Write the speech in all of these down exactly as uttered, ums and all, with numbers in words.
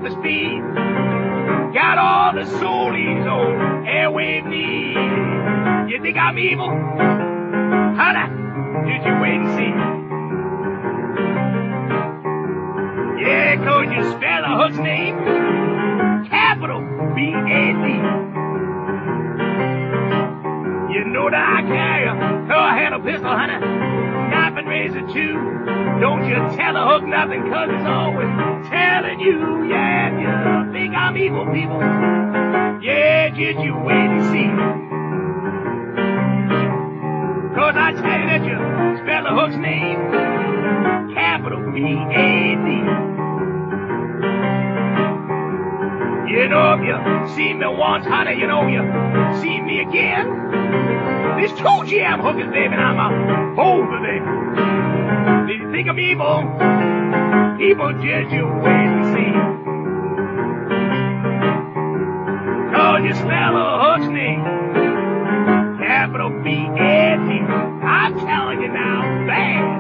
the speed. Got all the soolies on airwave need. You think I'm evil? Honey, did you wait and see? Yeah, could you spell a hook's name? Capital B A D. You know that I carry a handle pistol, honey. Knife and razor too. Don't you tell a hook nothing, cause it's always telling you. Yeah, you think I'm evil, people. Yeah, did you wait and see? Cause I tell you that you spell the hook's name. Capital B A D. You know, if you see me once, honey, you know you see me again. There's two G M hookers, baby, and I'm a over there. Did you think I'm evil? People, just you wait and see. Cause you spell a hook's name. Capital B A D. I'm telling you now, bad.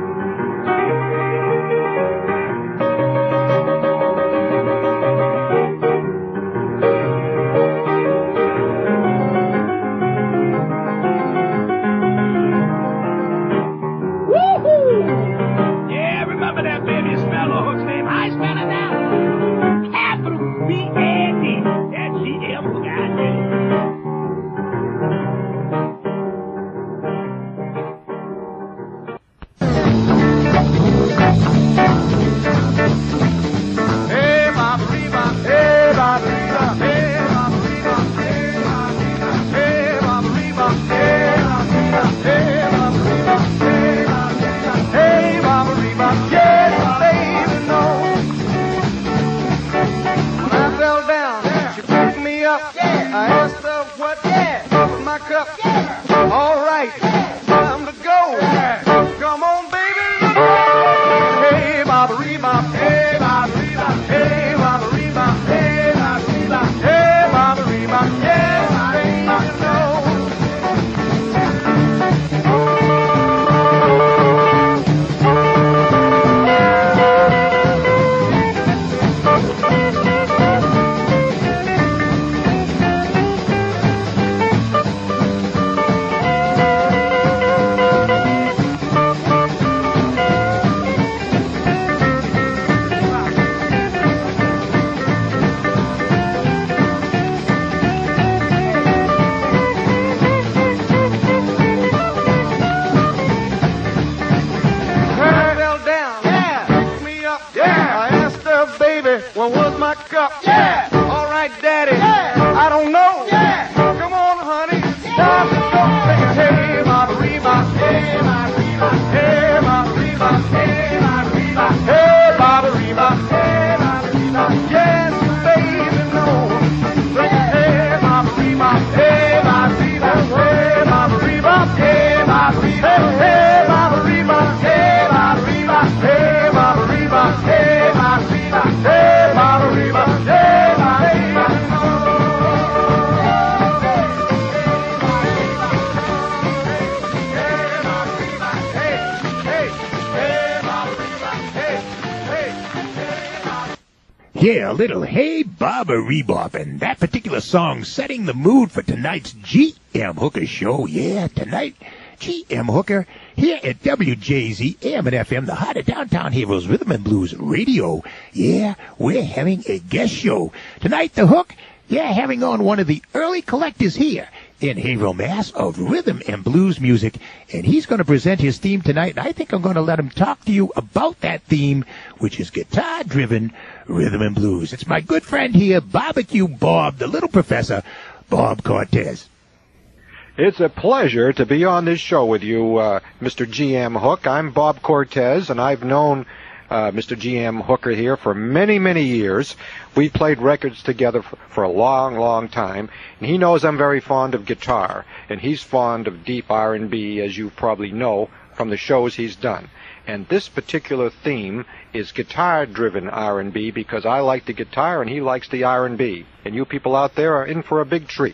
Yeah, a little Hey Baba Rebop, and that particular song setting the mood for tonight's G M Hooker show. Yeah, tonight, G M Hooker here at W J Z A M and F M, the heart of downtown Haverhill's Rhythm and Blues Radio. Yeah, we're having a guest show. Tonight, the Hook, yeah, having on one of the early collectors here in Haverhill, Mass, of rhythm and blues music, and he's going to present his theme tonight, and I think I'm going to let him talk to you about that theme, which is guitar-driven rhythm and blues. It's my good friend here, Barbecue Bob, the little professor, Bob Cortez. It's a pleasure to be on this show with you, uh, Mister G M Hook. I'm Bob Cortez, and I've known uh, Mister G M Hooker here for many, many years. We've played records together for, for a long, long time, and he knows I'm very fond of guitar, and he's fond of deep R and B, as you probably know from the shows he's done. And this particular theme is guitar-driven R and B because I like the guitar and he likes the R and B. And you people out there are in for a big treat.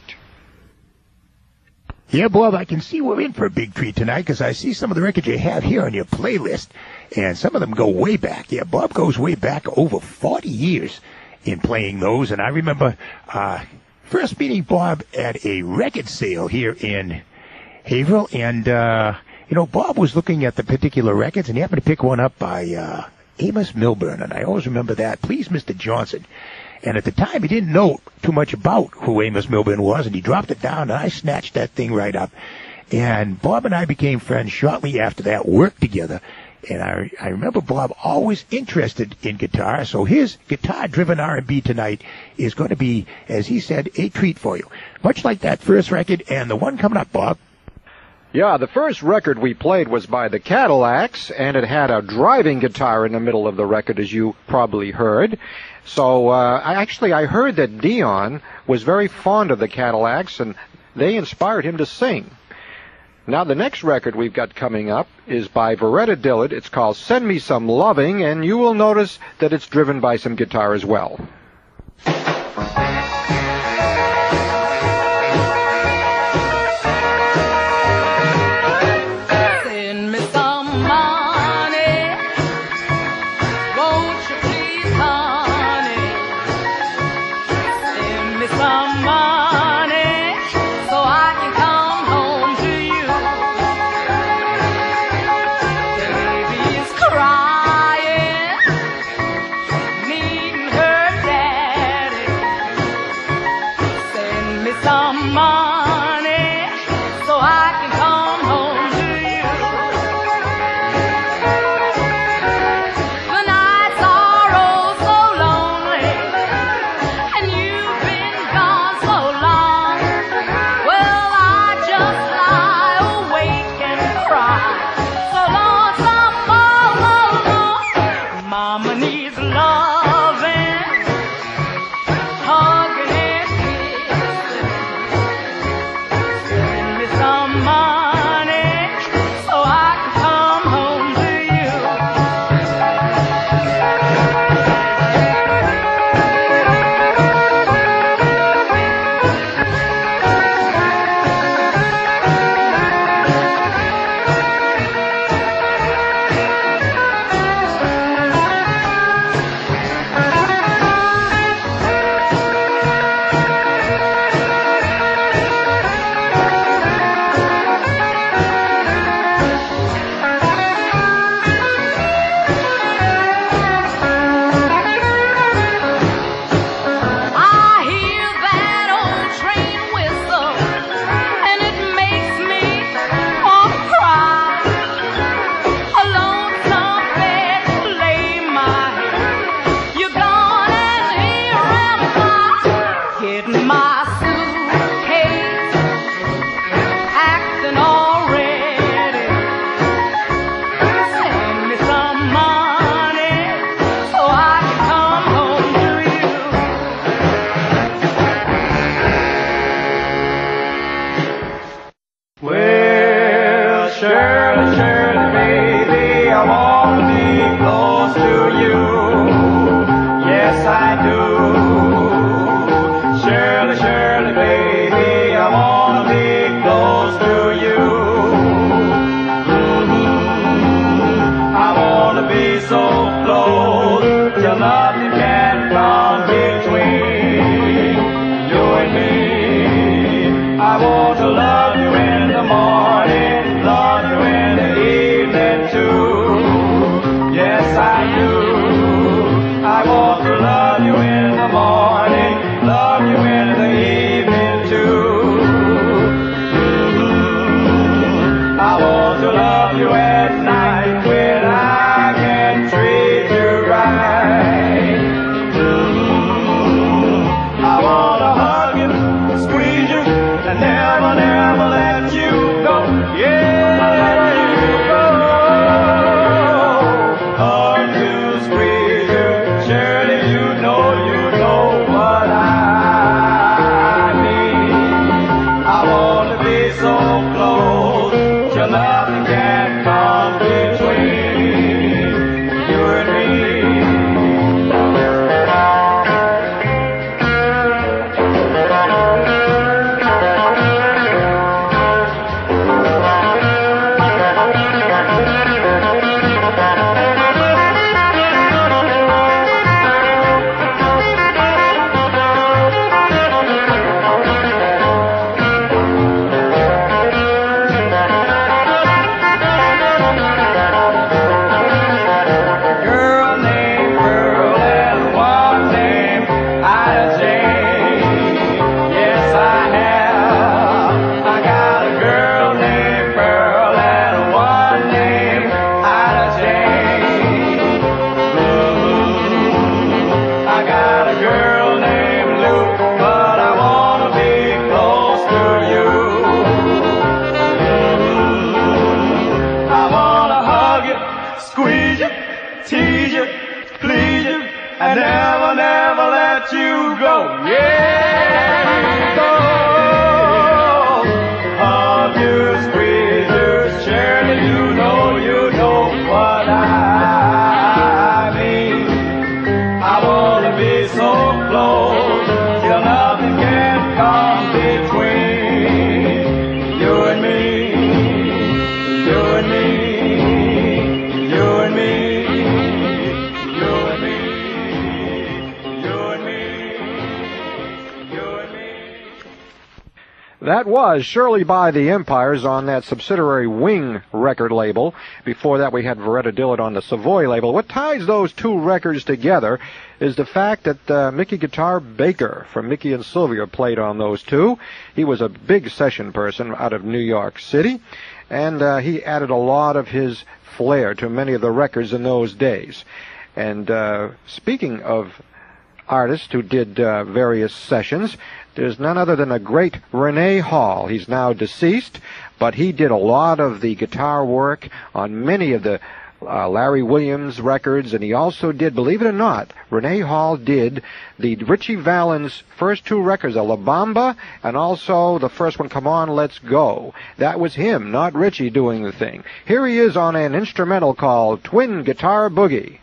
Yeah, Bob, I can see we're in for a big treat tonight because I see some of the records you have here on your playlist, and some of them go way back. Yeah, Bob goes way back over forty years. in playing those. And I remember uh, first meeting Bob at a record sale here in Haverhill. And, uh, you know, Bob was looking at the particular records, and he happened to pick one up by uh, Amos Milburn. And I always remember that. Please, Mister Johnson. And at the time, he didn't know too much about who Amos Milburn was, and he dropped it down, and I snatched that thing right up. And Bob and I became friends shortly after that, worked together. And I, I remember Bob always interested in guitar, so his guitar-driven R and B tonight is going to be, as he said, a treat for you. Much like that first record and the one coming up, Bob. Yeah, the first record we played was by the Cadillacs, and it had a driving guitar in the middle of the record, as you probably heard. So, uh, I actually, I heard that Dion was very fond of the Cadillacs, and they inspired him to sing. Now, the next record we've got coming up is by Veretta Dillard. It's called Send Me Some Loving, and you will notice that it's driven by some guitar as well. Crying, needing her daddy. blows till nothing can come between you and me, you and me, you and me, you and me, you and me, you and me. That was Shirley by the Empires on that subsidiary Wing record label. Before that, we had Veretta Dillard on the Savoy label. What ties those two records together is the fact that uh, Mickey Guitar Baker from Mickey and Sylvia played on those two. He was a big session person out of New York City, and uh, he added a lot of his flair to many of the records in those days. And uh, speaking of artists who did uh, various sessions, there's none other than a great Renee Hall. He's now deceased, but he did a lot of the guitar work on many of the uh, Larry Williams records, and he also did, believe it or not, Renee Hall did the Richie Valens' first two records, La Bamba, and also the first one, Come On, Let's Go. That was him, not Richie, doing the thing. Here he is on an instrumental called Twin Guitar Boogie.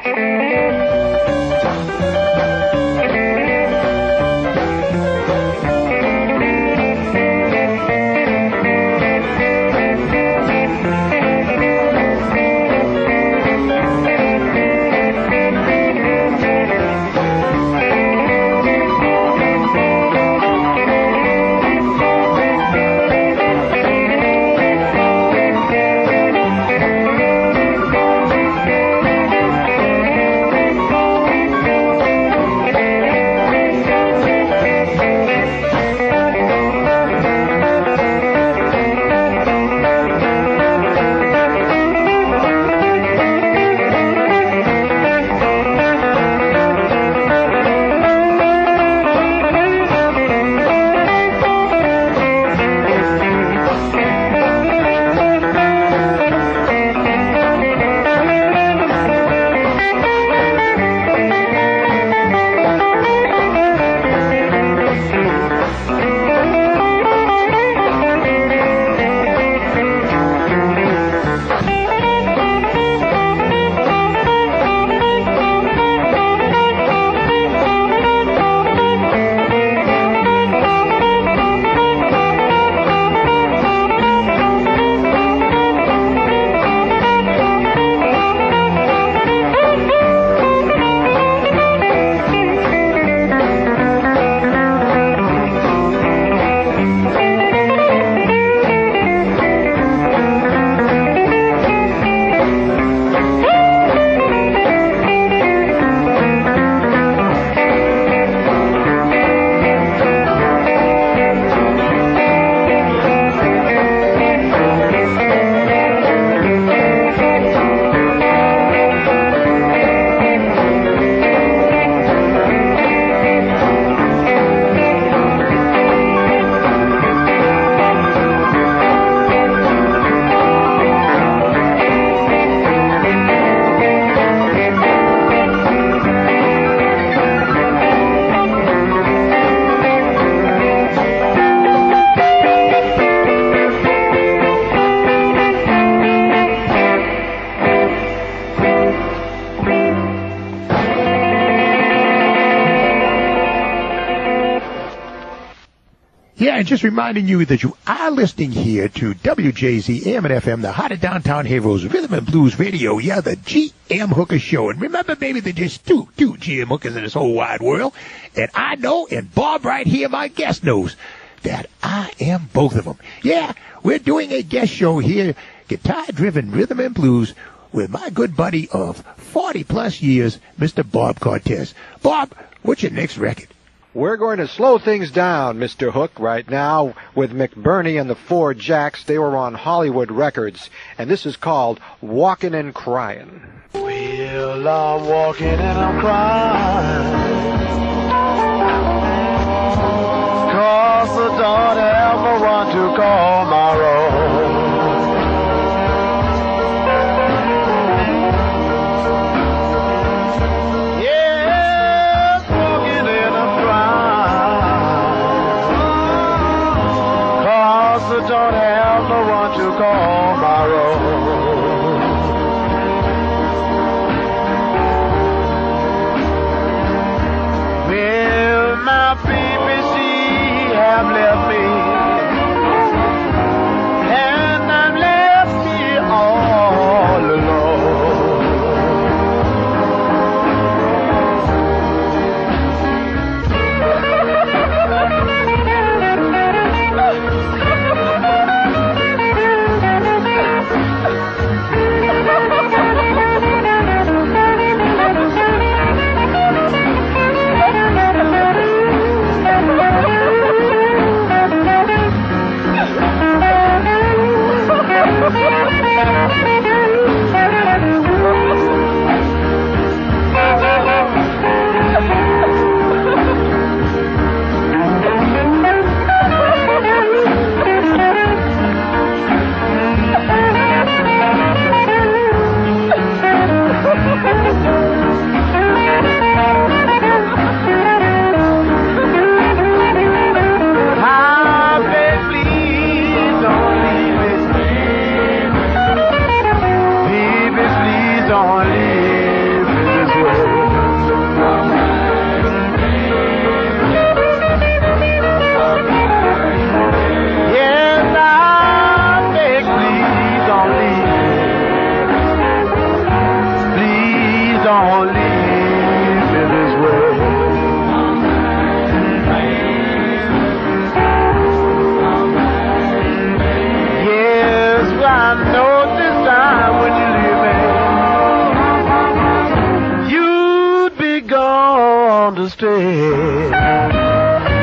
Yeah, and just reminding you that you are listening here to W J Z A M and F M, the heart of downtown Heroes, Rhythm and Blues Radio. Yeah, the G M Hooker Show. And remember, baby, there's just two, two G M Hookers in this whole wide world. And I know, and Bob right here, my guest, knows that I am both of them. Yeah, we're doing a guest show here, guitar-driven Rhythm and Blues, with my good buddy of forty plus years, Mister Bob Cortez. Bob, what's your next record? We're going to slow things down, Mister Hook, right now with McBurney and the Four Jacks. They were on Hollywood Records, and this is called Walkin' and Cryin'. Well, I'm walking and I'm crying, 'cause I don't have no one to call my own. Don't have no one to call my own. stay.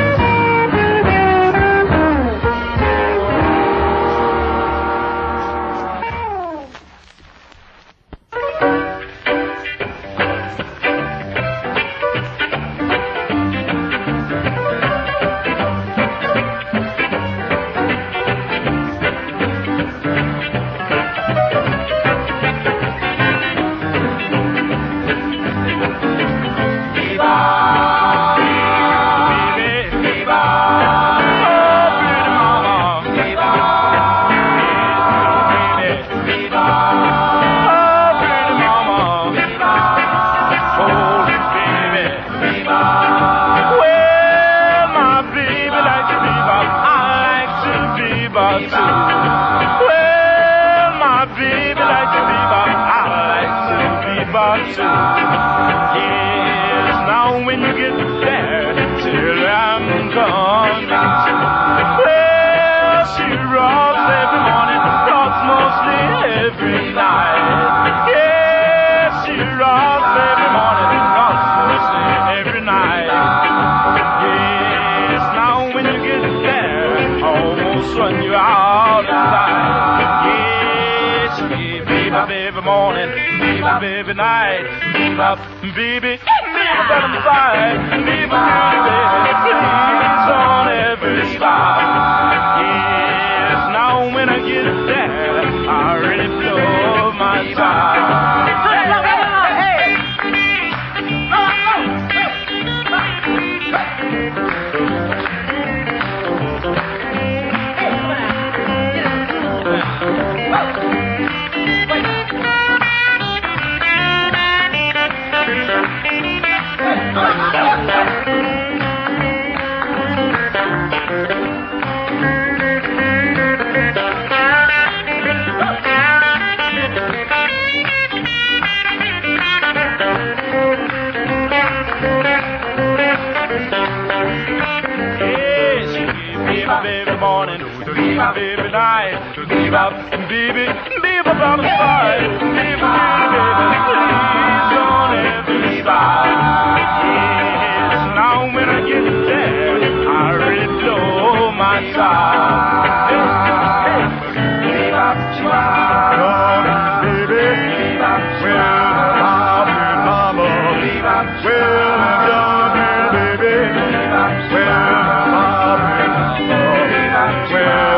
Baby night, bebop, baby, bebop on the side, bebop, baby, please don't ever stop. Yes, now when I get there, I really blow my top. Hey, hey, baby night, bebop, baby, bebop on the side, baby, baby, please don't ever stop. Yes, now when I get there, I really blow my top. Hey, hey, bebop, bebop, baby, bebop, well, Bobby, mama, bebop, well done, baby, bebop, well, Bobby, well.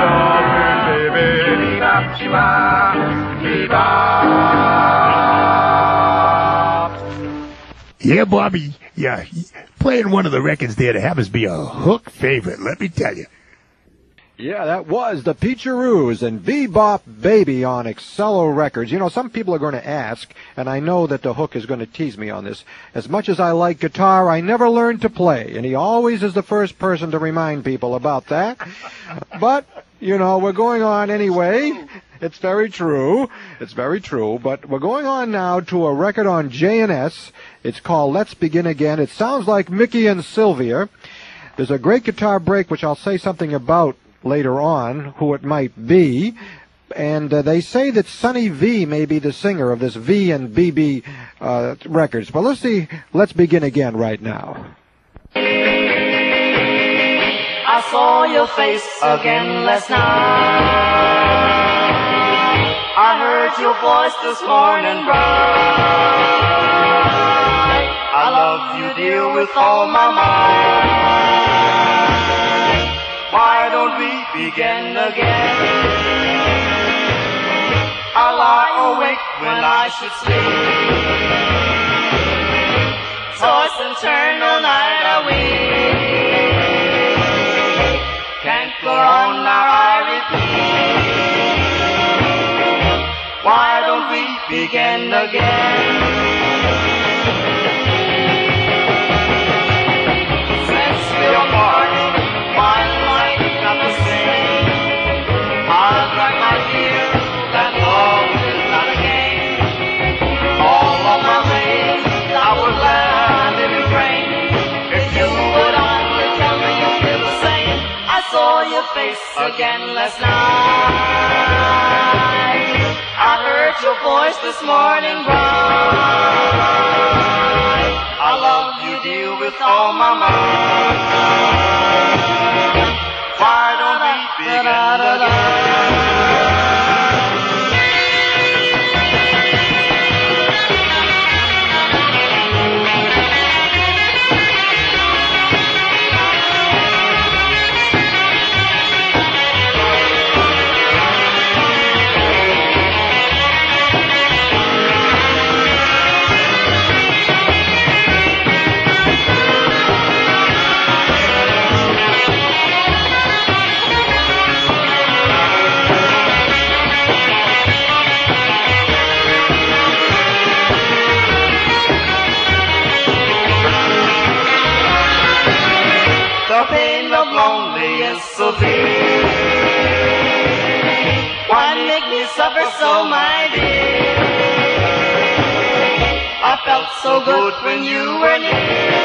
Yeah, Bobby, yeah, playing one of the records there that happens to be a Hook favorite, let me tell you. Yeah, that was the Peacheroos and Bebop Baby on Excello Records. You know, some people are going to ask, and I know that the Hook is going to tease me on this, as much as I like guitar, I never learned to play, and he always is the first person to remind people about that. But, you know, we're going on anyway. It's very true. It's very true. But we're going on now to a record on J and S. It's called Let's Begin Again. It sounds like Mickey and Sylvia. There's a great guitar break, which I'll say something about later on, who it might be. And uh, they say that Sonny V may be the singer of this V and B B uh, records. But let's see. Let's Begin Again right now. I saw your face again last night. I heard your voice this morning bright. I love you, dear, with all my might. Why don't we begin again? I lie awake when I should sleep. Toss and turn all night away. Can't go on now, I repeat. Why don't we begin again? Since we're parting, my life not the same. I'll drag my tears, that love is not a game. All of my ways I would land in refrain. If you would only tell me you feel the same. I saw your face again last night. I heard your voice this morning bright. I love love you, dear, with all my might. Why don't we begin again? The pain of loneliness so deep. Why make me suffer so, my dear? I felt so good when you were near.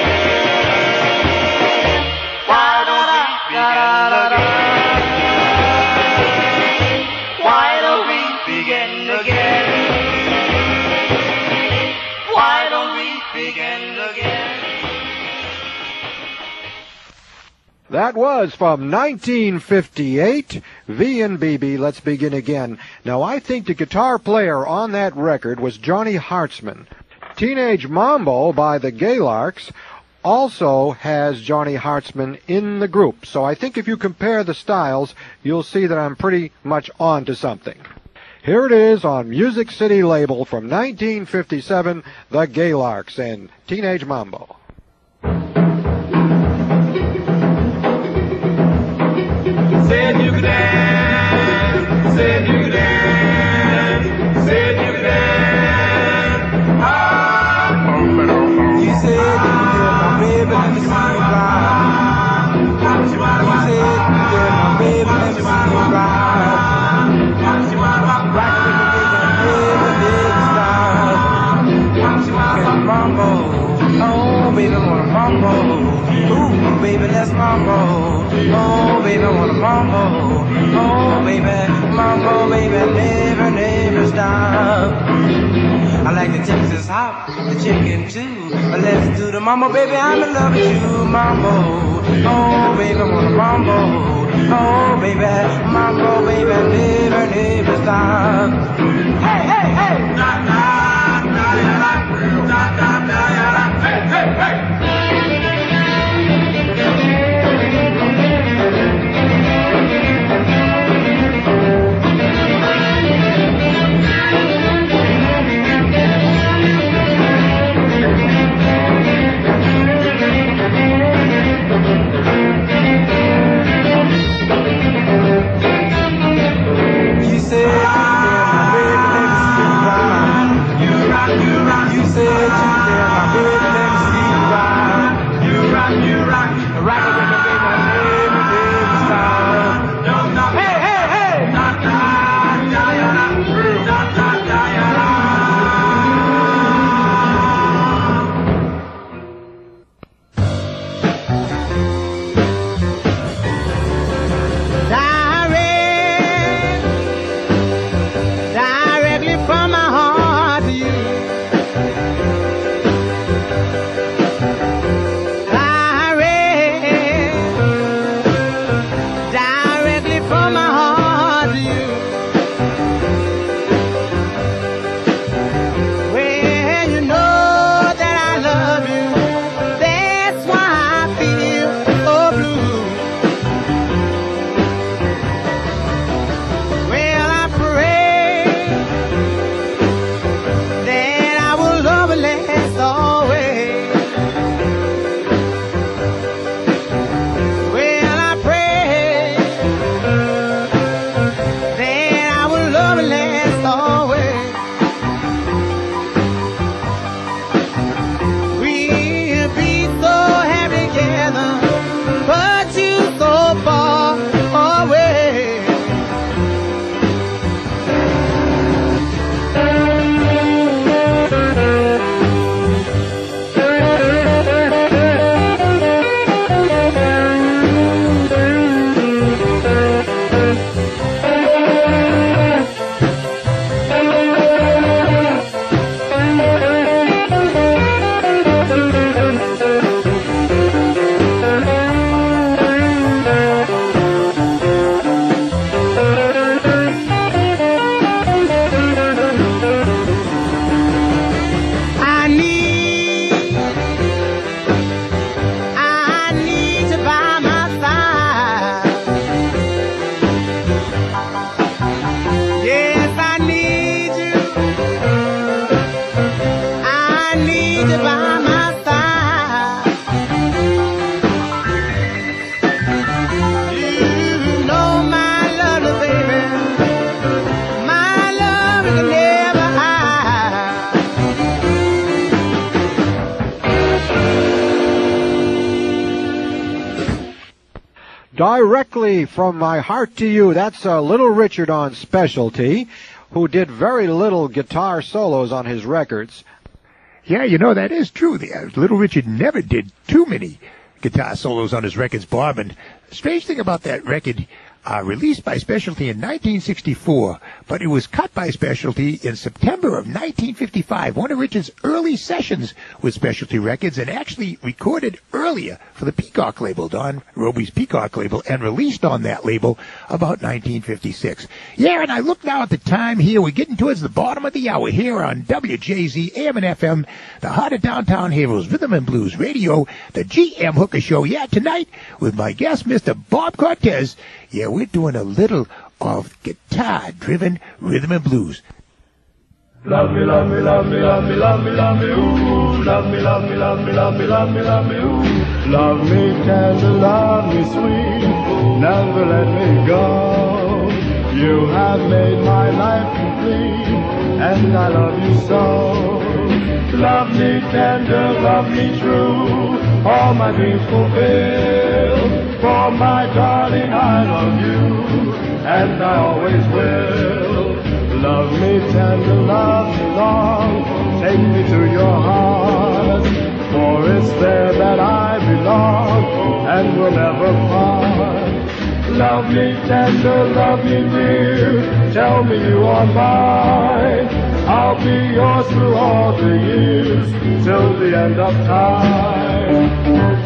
Why don't we begin again? Why don't we begin again? Why don't we begin again? That was from nineteen fifty-eight, V and B B, Let's Begin Again. Now, I think the guitar player on that record was Johnny Hartzman. Teenage Mambo by the Gaylarks also has Johnny Hartzman in the group. So I think if you compare the styles, you'll see that I'm pretty much on to something. Here it is on Music City label from nineteen fifty-seven, the Gaylarks and Teenage Mambo. Said you could dance, said you could dance, said you could dance. Ah, you said you could, my baby, let me see you ride. You said you could, my baby, let me see you ride. Rock with me, baby, baby style. Get mambo, oh baby, wanna mambo. Ooh, baby, let's mambo. Oh, baby, I want a mambo. Oh, baby, mambo, baby, never, never stop. I like the Texas hop, the chicken too. But let's do the mambo, baby, I'm in love with you, mambo. Oh, baby, I want a mambo. Oh, baby, mambo, baby, never, never stop. Hey, hey, hey! Na, na, na, ya, na, na, na, na, ya, na. Hey, hey, hey! You said, yeah, my baby, let me see you ride. Directly from my heart to you, that's uh, Little Richard on specialty, who did very little guitar solos on his records. Yeah, you know, that is true. The, uh, Little Richard never did too many guitar solos on his records, Bob. And the strange thing about that record, uh, released by Specialty in nineteen sixty-four, but it was cut by Specialty in September of nineteen fifty-five, one of Richard's early sessions with Specialty Records, and actually recorded earlier for the Peacock label, Don Roby's Peacock label, and released on that label about nineteen fifty-six. Yeah, and I look now at the time here. We're getting towards the bottom of the hour here on W J Z A M and F M, the heart of downtown Haverhill's Rhythm and Blues Radio, the G M Hooker Show. Yeah, tonight with my guest, Mister Bob Cortez. Yeah, we're doing a little of guitar-driven rhythm and blues. Love me, love me, love me, love me, love me, love me, ooh. Love me, love me, love me, love me, love me, love me, ooh. Love me tender, love me sweet, never let me go. You have made my life complete, and I love you so. Love me tender, love me true, all my dreams fulfill. For my darling, I love you, and I always will. Love me tender, love me long, take me to your heart, for it's there that I belong, and will never part. Love me tender, love me dear, tell me you are mine. I'll be yours through all the years, till the end of time.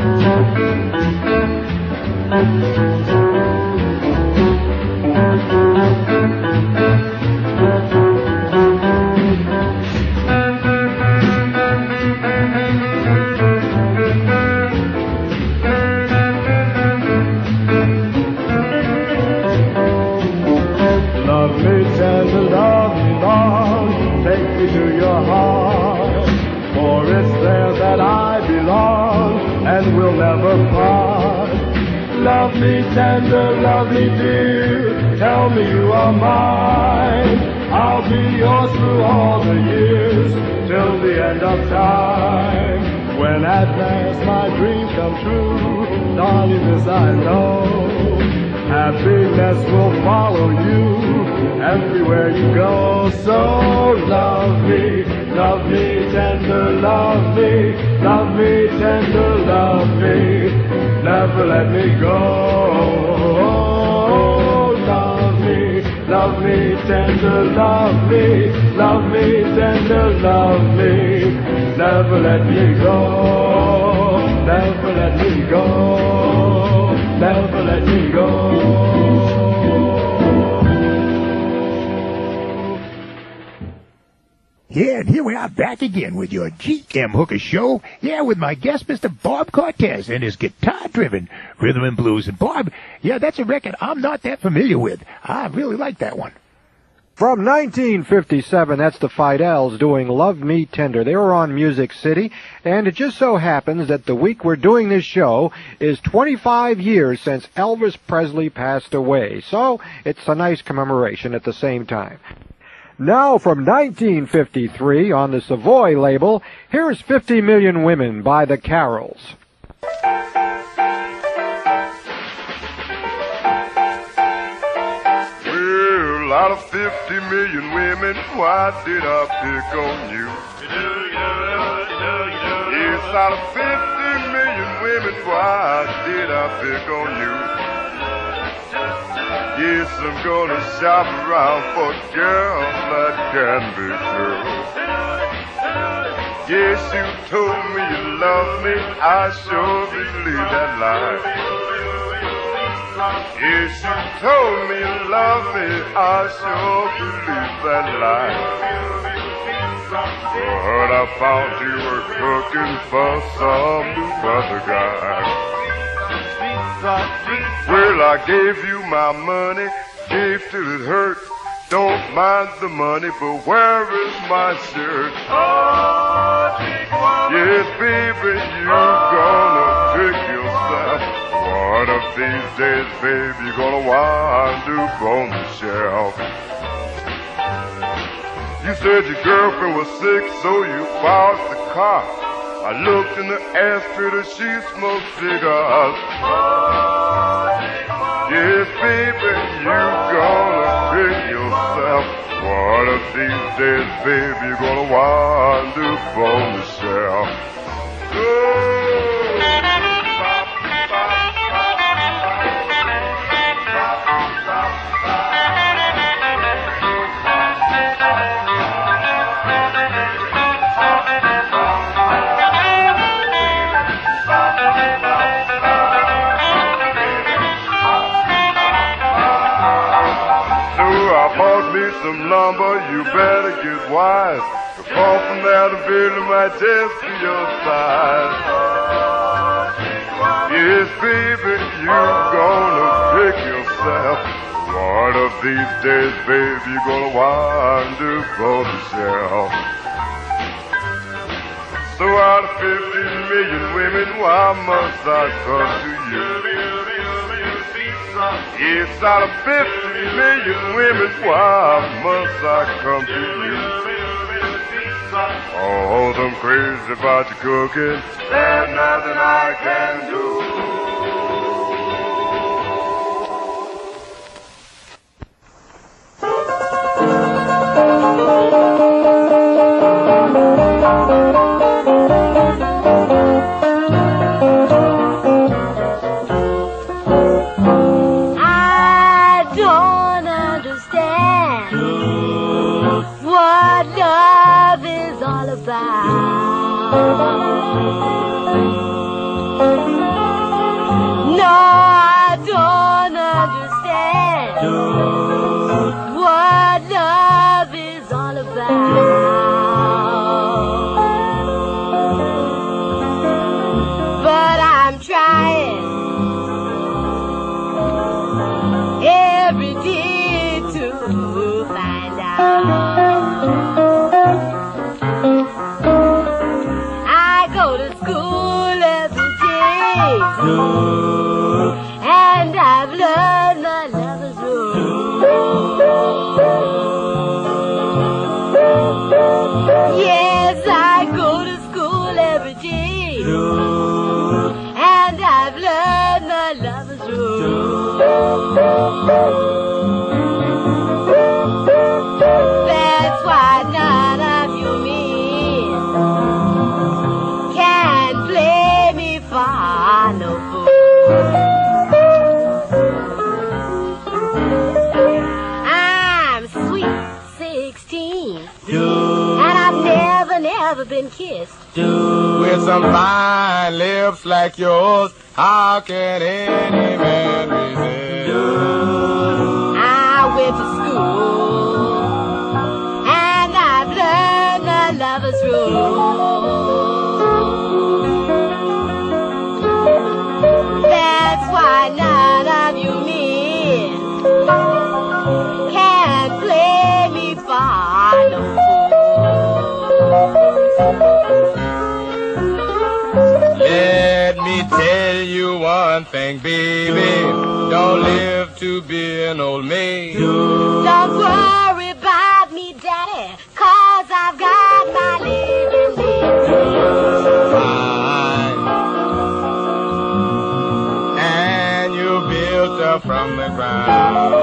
Love me tender, love me long, take me to your heart, for it's there that I belong, and will never part. Love me tender, love me dear, tell me you are mine. I'll be yours through all the years, till the end of time. When at last my dreams come true, darling, this I know, happiness will follow you everywhere you go. So love me, love me tender, love me, love me tender, love me, never let me go. Love me, love me tender, love me, love me tender, love me, never let me go, never let me go, never let me go. Yeah, and here we are back again with your G M Hooker Show. Yeah, with my guest, Mister Bob Cortez, and his guitar-driven rhythm and blues. And Bob, yeah, that's a record I'm not that familiar with. I really like that one. From nineteen fifty-seven, that's the Fidels doing Love Me Tender. They were on Music City, and it just so happens that the week we're doing this show is twenty-five years since Elvis Presley passed away. So it's a nice commemoration at the same time. Now from nineteen fifty-three on the Savoy label, here's fifty million Women by the Carols. Well, out of fifty million women, why did I pick on you? Yes, out of fifty million women, why did I pick on you? Yes, I'm gonna shop around for a girl that can be true. Yes, you told me you love me, I sure believe that lie. Yes, you told me you love me, I sure believe that lie. But I found you were cooking for some other guy. Well, I gave you my money, gave till it hurt. Don't mind the money, but where is my shirt? Yes, baby, you're gonna trick yourself. One of these days, baby, you're gonna wind up on the shelf. You said your girlfriend was sick, so you parked the car. I looked in the ashtray, she smoked cigars. Yes, baby, you gonna pick yourself. One of these days, baby, you're gonna wind up on the shelf. Some lumber, you better get wise. The fall from there to build might just be your size. Yes, baby, you gonna pick yourself. One of these days, baby, you're gonna wind up on the shelf. So out of fifteen million women, why must I come to you? Yes, out of fifty million women, why must I come to you? Oh, I'm crazy about your cooking. There's nothing I can do. With some fine lips like yours, how can any man resist? I went to school and I've learned the lover's rule. That's why none of you men can play me for no Let me tell you one thing, baby. Don't live to be an old maid. Don't worry about me, Daddy, cause I've got my living Fine. And you built up from the ground.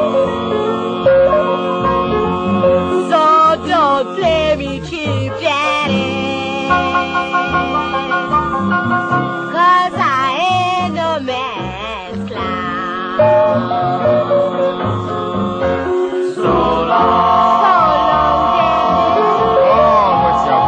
So don't play me cheap, Daddy. Cause I ain't no man's clown. So long, so long, Daddy. Oh, with your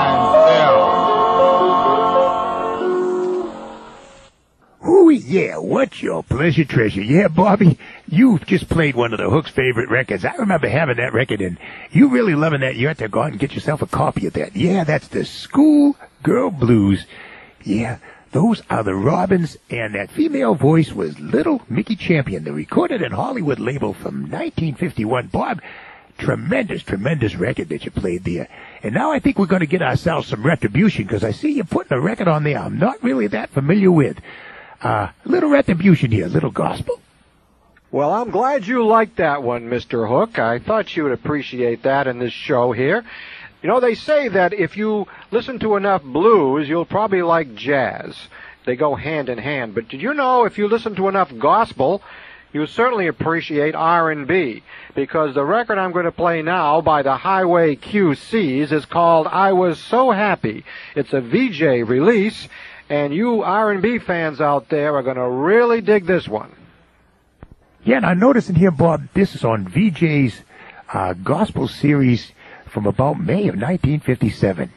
fine self. Ooh, yeah, what's your pleasure treasure? Yeah, Bobby, you've just played one of the Hook's favorite records. I remember having that record, and you really loving that. You have to go out and get yourself a copy of that. Yeah, that's the Schoolgirl Blues. Yeah, those are the Robins, and that female voice was Little Mickey Champion, the recorded and Hollywood label from nineteen fifty-one. Bob, tremendous, tremendous record that you played there. And now I think we're going to get ourselves some retribution, because I see you putting a record on there I'm not really that familiar with. Uh, little retribution here, little gospel. Well, I'm glad you liked that one, Mister Hook. I thought you would appreciate that in this show here. You know, they say that if you listen to enough blues, you'll probably like jazz. They go hand in hand. But did you know if you listen to enough gospel, you certainly appreciate R and B, because the record I'm going to play now by the Highway Q Cs is called I Was So Happy. It's a V J release, and you R and B fans out there are going to really dig this one. Yeah, and I noticed in here, Bob, this is on V J's uh, gospel series from about May of nineteen fifty-seven.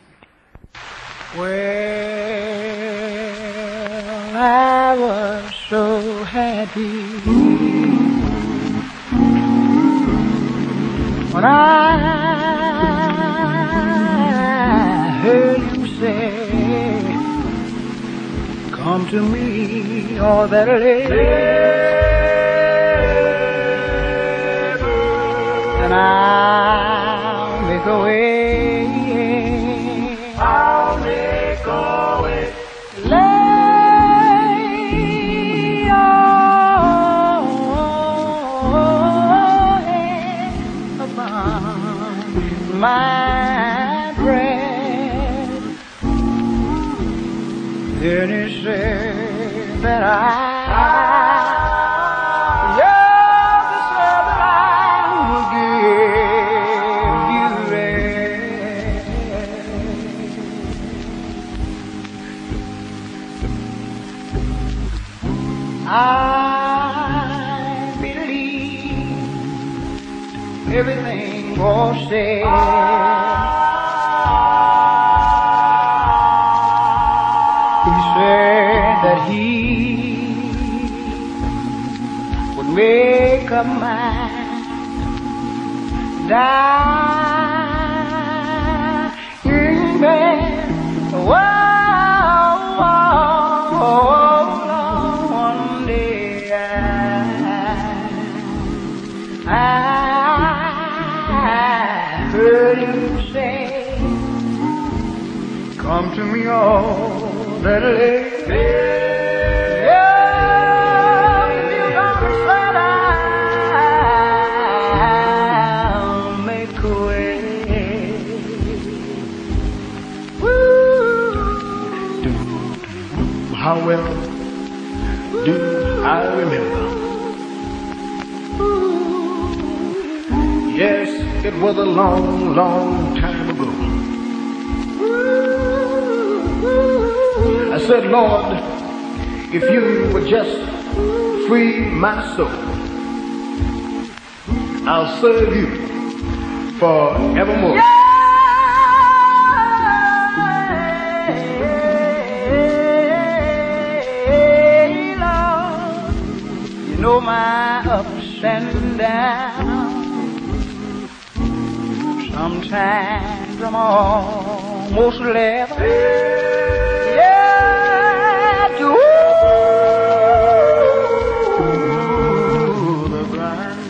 Well, I was so happy when I heard you say, come to me, all that labor, and I'll make a way. I'll make a way. Lay your hand upon my breast. Then he said that I I believe everything was said. He said that he would make up mine, die in bed. Whoa, I heard him say, come to me all that late. Yeah, you gonna say I'll make a way. Woo! How well do I remember? Yes, it was a long, long time ago. I said, Lord, if you would just free my soul, I'll serve you forevermore. Yeah, Lord, you know my ups and downs. Sometimes I'm almost left, yeah, to the ground.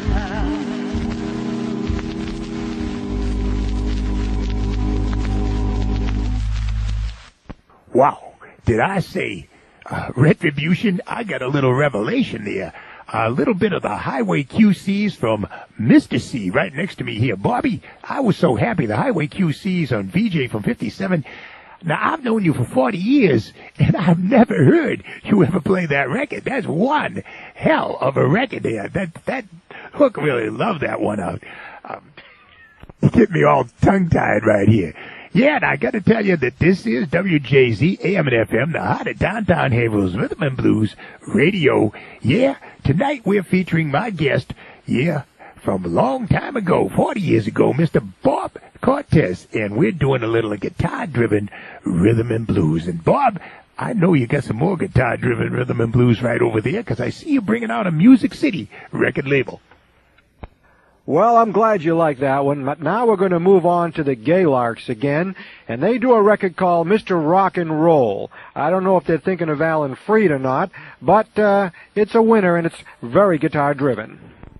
Wow, did I say uh, retribution? I got a little revelation there. A little bit of the Highway Q Cs from Mister C right next to me here. Bobby, I was so happy. The Highway Q Cs on V J from fifty-seven. Now, I've known you for forty years, and I've never heard you ever play that record. That's one hell of a record there. That that Hook really loved that one out. Um, you get me all tongue-tied right here. Yeah, and I got to tell you that this is W J Z A M and F M, the heart of downtown Haverhill's Rhythm and Blues Radio. Yeah, tonight we're featuring my guest, yeah, from a long time ago, forty years ago, Mister Bob Cortez, and we're doing a little guitar-driven rhythm and blues. And Bob, I know you got some more guitar-driven rhythm and blues right over there, because I see you bringing out a Music City record label. Well, I'm glad you like that one. But now we're going to move on to the Gaylarks again, and they do a record called Mister Rock and Roll. I don't know if they're thinking of Alan Freed or not, but uh, it's a winner, and it's very guitar-driven.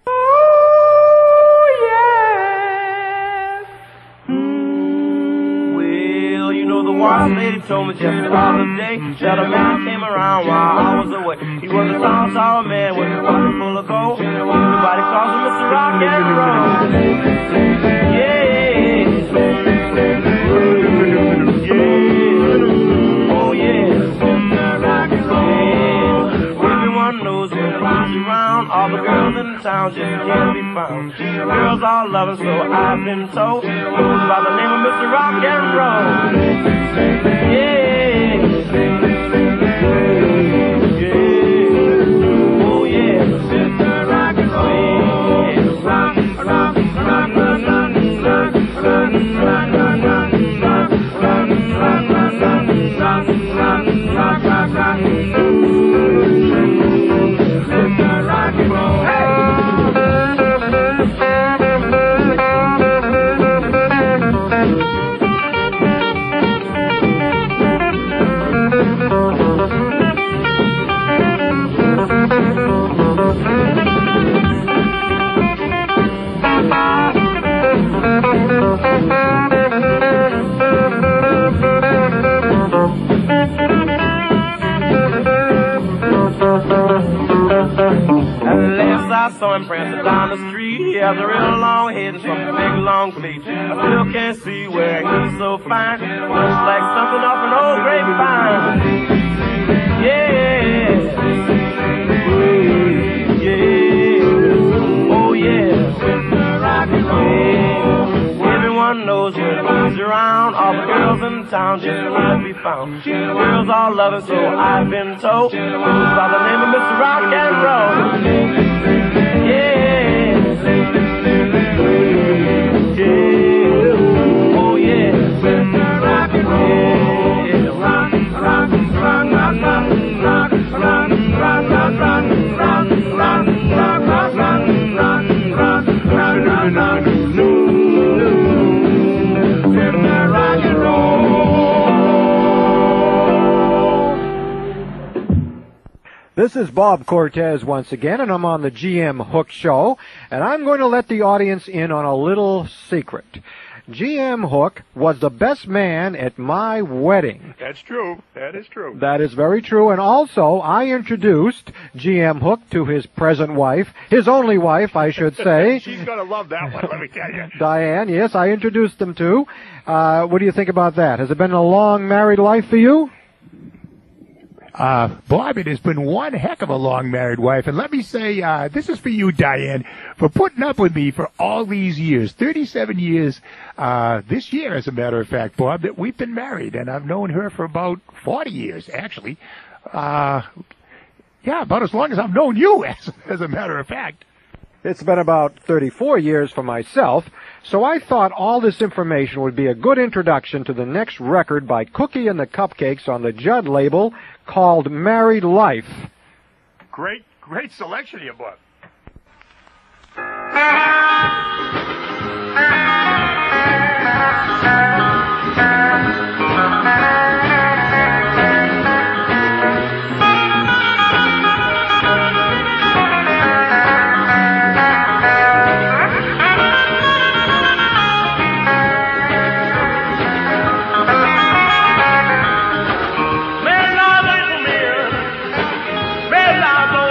Oh, yeah. Well, you know the wise lady told me just the other day that a man came around while I was away. He was a sour, sour man with a pocket full of gold. Everybody calls him Mister Rock and Roll. Yeah. Yeah. Oh, yeah. Yeah. If you want Everyone knows when it comes around. All the girls in town just can't be found. The girls all love it, so I've been told. Goes by the name of Mister Rock and Roll. Yeah. Yeah. Oh yeah. Mister Rock and Roll. Yeah. Rock, rock, rock, rock, rock, rock, rock, rock, rock, rock, rock, rock, rock. I saw him prancing down the street. He has a real long head and some big long feet. I still can't see where he's so fine. Looks like something off an old grapevine. Yeah. Yeah. Oh yeah. Yeah. Everyone knows when he's around. All the girls in town just can't be found. The girls all love it, so I've been told. Goes by the name of Mister Rock and Roll. Oh yeah, rock and roll, rock, rock, rock, rock, rock, rock, rock, rock, rock, rock, rock, rock, rock, rock, rock, rock, rock, rock and roll. This is Bob Cortez once again, and I'm on the G M Hook Show, and I'm going to let the audience in on a little secret. G M Hook was the best man at my wedding. That's true. That is true. That is very true, and also I introduced G M Hook to his present wife, his only wife, I should say. She's going to love that one, let me tell you. Diane, yes, I introduced them to. Uh, what do you think about that? Has it been a long married life for you? Uh, Bob, it has been one heck of a long married wife. And let me say, uh, this is for you, Diane, for putting up with me for all these years, thirty-seven years, uh, this year, as a matter of fact, Bob, that we've been married. And I've known her for about forty years, actually. Uh, yeah, about as long as I've known you, as, as a matter of fact. It's been about thirty-four years for myself, so I thought all this information would be a good introduction to the next record by Cookie and the Cupcakes on the Judd label called Married Life. Great, great selection you bought.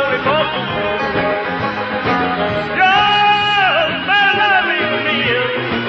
Yeah.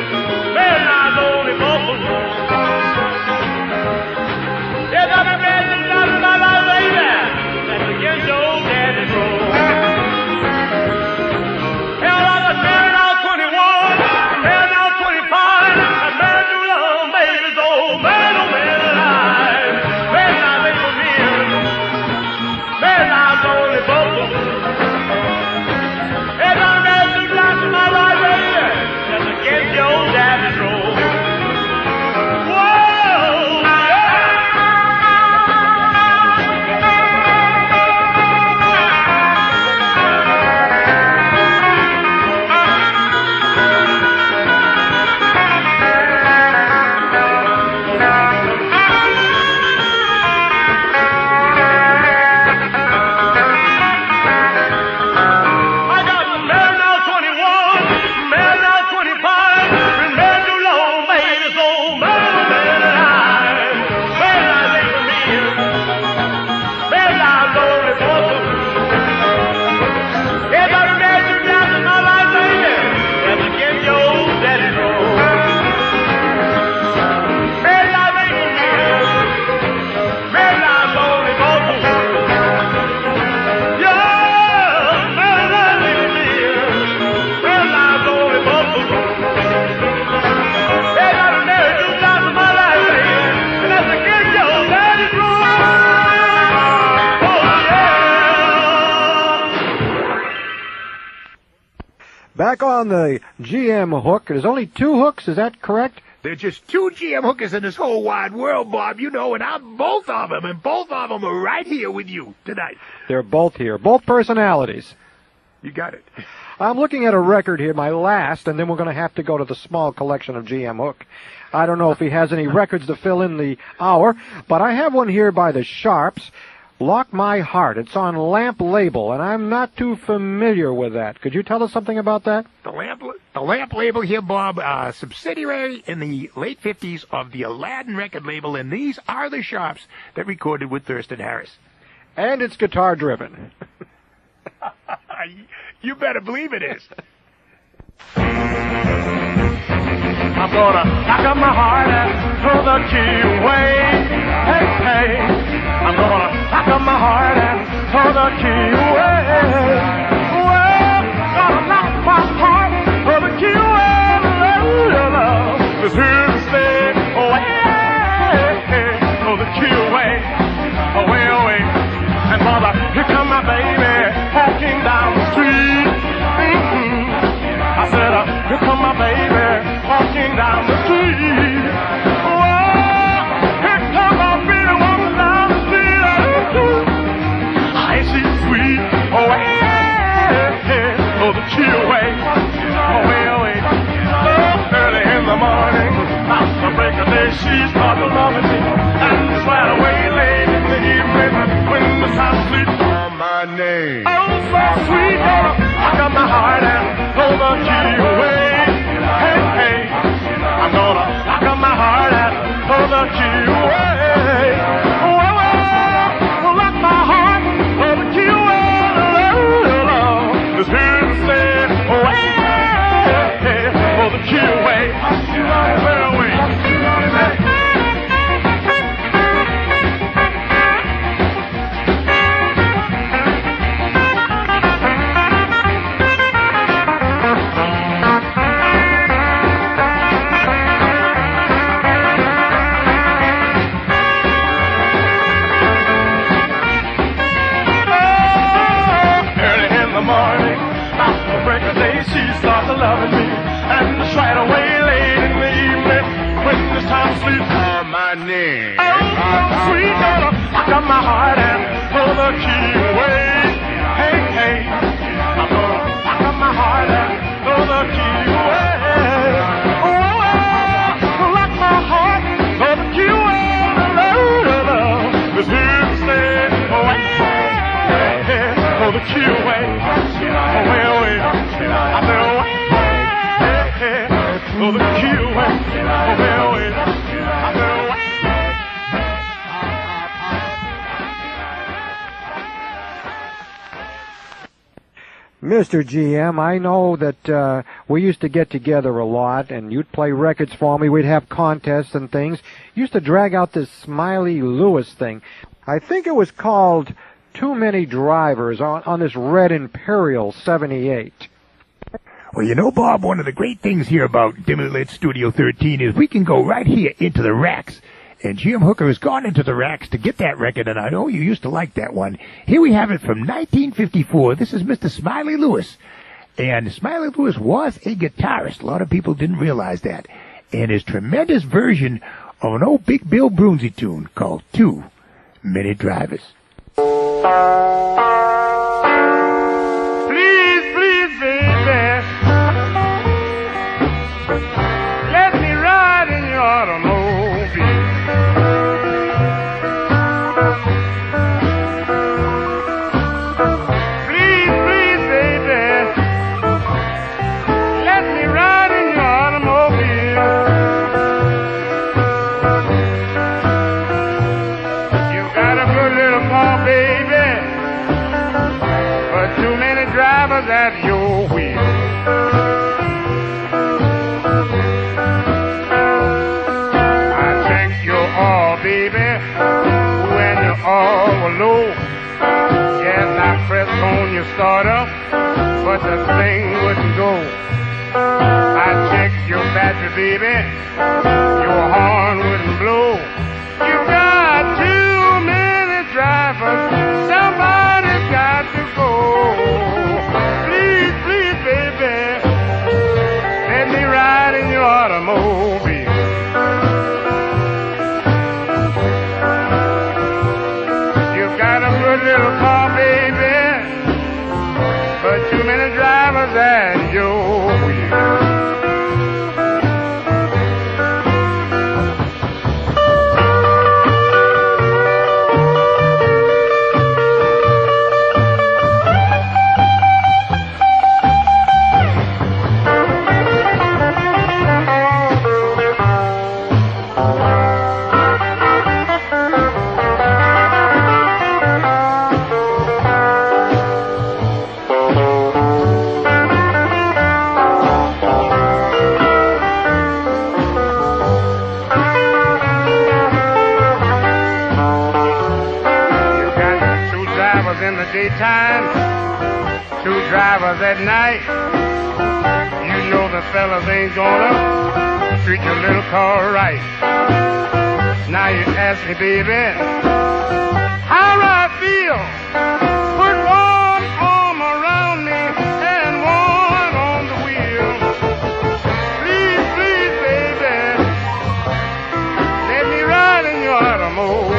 Back on the G M hook. There's only two hooks, is that correct? There's just two G M hookers in this whole wide world, Bob, you know, and I'm both of them, and both of them are right here with you tonight. They're both here, both personalities. You got it. I'm looking at a record here, my last, and then we're going to have to go to the small collection of G M Hook. I don't know if he has any records to fill in the hour, but I have one here by the Sharps, Lock My Heart. It's on Lamp Label, and I'm not too familiar with that. Could you tell us something about that? The Lamp, the Lamp Label here, Bob, uh, subsidiary in the late fifties of the Aladdin record label, and these are the Sharps that recorded with Thurston Harris. And it's guitar-driven. You better believe it is. I'm gonna lock up my heart and throw the key away. Hey, hey. I'm gonna lock up my heart and throw the key away. Well, gonna lock my heart, throw the key away. Cause here to stay away. Throw the key away, away, away. And mother, here come my baby walking down the street. Mm-hmm. I said, uh, here come my baby walking down the street. Whoa, here come my baby walking down the street. Ain't she sweet? Oh, yeah, oh, the key away, away, away. Oh, early in the morning, about the break of day, she started loving me. And it's right away late in the evening when the sun sleeps on my name. Oh, so sweet, gonna lock up my heart and throw the key away. Hey, hey, I'm gonna lock up my heart and throw the key away. Oh, well, well, lock my heart, throw the key away. It's here to stay away. Throw the key away, away, away. Loving me, and it's right away late in the evening when it's time to sleep on my name. Oh, so sweet, gonna lock up my heart and throw the key away. Hey, hey, I'm gonna lock up my heart and throw the key away. Oh, lock my heart, throw the key away. It's here to stay away. Throw the key away, away, away. I said away. Oh, the key away, away, away. I said away. Mister G M, I know that uh, we used to get together a lot, and you'd play records for me. We'd have contests and things. You used to drag out this Smiley Lewis thing. I think it was called Too Many Drivers on, on this red Imperial seventy-eight. Well, you know, Bob, one of the great things here about Dimly Lit Studio thirteen is we can go right here into the racks. And G M Hooker has gone into the racks to get that record, and I know you used to like that one. Here we have it from nineteen fifty-four. This is Mister Smiley Lewis. And Smiley Lewis was a guitarist. A lot of people didn't realize that. And his tremendous version of an old Big Bill Broonzy tune called Too Many Drivers. Please, please, baby, let me ride in your automobile. Please, please, baby, let me ride in your automobile. You got a good little car, baby, but too many drivers at your wheel. I check your oil, baby, when your oil was low. Yes, I pressed on your starter, but the thing wouldn't go. I checked your battery, baby, your horn wouldn't blow. You got too many drivers, somebody's got to go. Please, please, baby, drivers at your wheel. Daytime, two drivers at night. You know the fellas ain't gonna treat your little car right. Now you ask me, baby, how do I feel? Put one arm around me and one on the wheel. Please, please, baby, let me ride in your automobile.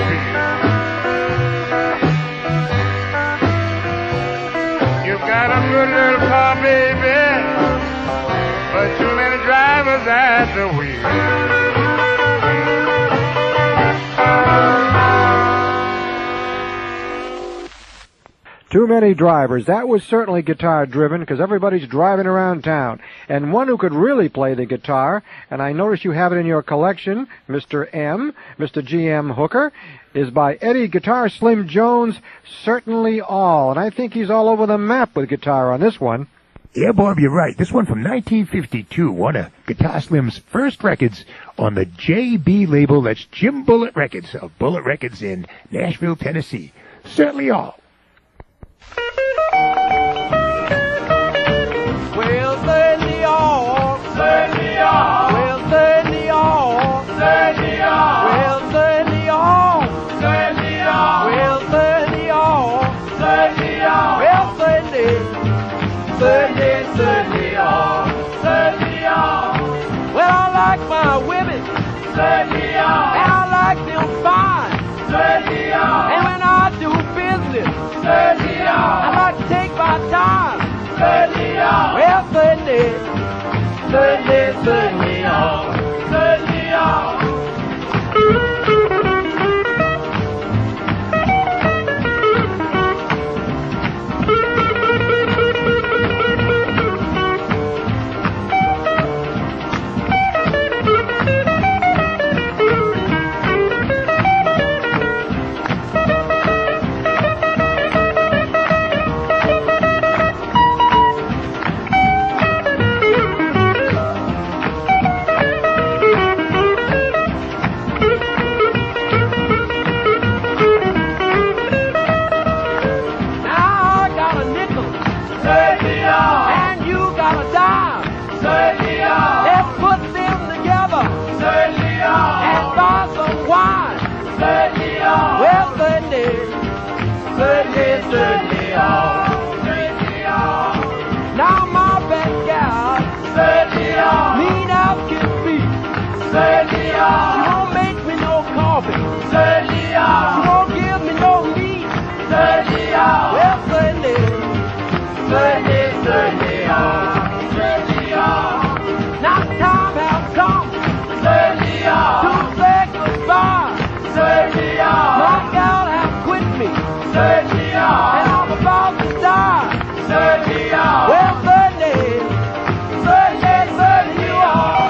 Got a good little car, baby, but too many drivers at the wheel. Too many drivers. That was certainly guitar-driven because everybody's driving around town. And one who could really play the guitar, and I notice you have it in your collection, Mister M, Mister G M Hooker, is by Eddie Guitar Slim Jones, Certainly All. And I think he's all over the map with guitar on this one. Yeah, Bob, you're right. This one from nineteen fifty-two, one of Guitar Slim's first records on the J B label. That's Jim Bullet Records of Bullet Records in Nashville, Tennessee. Certainly All. Well, certainly all, certainly all. Well, certainly all, certainly all. Well, certainly all, certainly all. Well, certainly all, certainly all. Well, certainly, certainly, certainly all, certainly all. Well, I like my women, certainly all. And I like them fine, certainly all. And when I do business, certainly all. I like to take my time, certainly all. Well, certainly, certainly, certainly all, certainly all. Certainly, certainly all, certainly all. Now my best gal, certainly all. Mean out can be, certainly all. She won't make me no coffee, certainly all. She won't give me no meat, certainly all. Well, certainly, certainly, certainly all, certainly all. Now time has come, certainly all. To say goodbye, certainly all. My gal has quit me, certainly all. And I'm about to die, certainly all. Well, certainly, certainly, certainly all.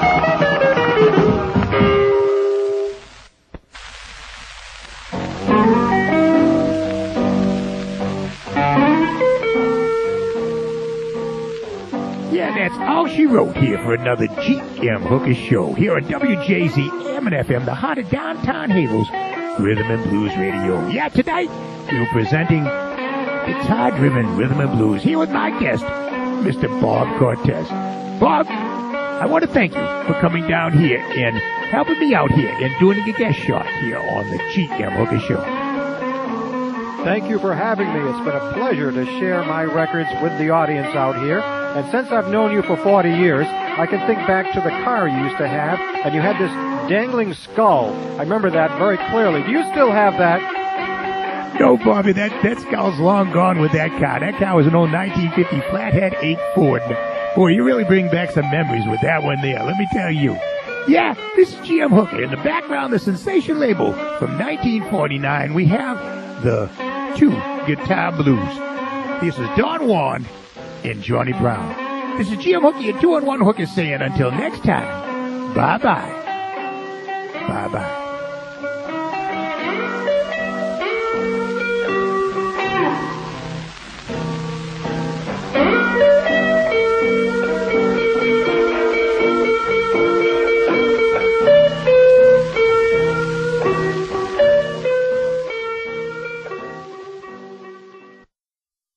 Yeah, that's all she wrote here for another G M Hooker show here on W J Z M and F M, the heart of downtown Havel's Rhythm and Blues Radio. Yeah, tonight we're presenting guitar-driven rhythm and blues here with my guest, Mister Bob Cortez. Bob, I want to thank you for coming down here and helping me out here and doing a guest shot here on the G M Hooker show. Thank you for having me. It's been a pleasure to share my records with the audience out here. And since I've known you for forty years, I can think back to the car you used to have, and you had this dangling skull. I remember that very clearly. Do you still have that? No, Bobby, that, that skull's long gone with that car. That car was an old nineteen fifty Flathead eight Ford. Boy, you really bring back some memories with that one there, let me tell you. Yeah, this is G M Hooker. In the background, the Sensation label from nineteen forty-nine. We have the two guitar blues. This is Don Juan and Johnny Brown. This is G M Hooker, your two and one Hooker saying until next time, bye-bye. Bye-bye.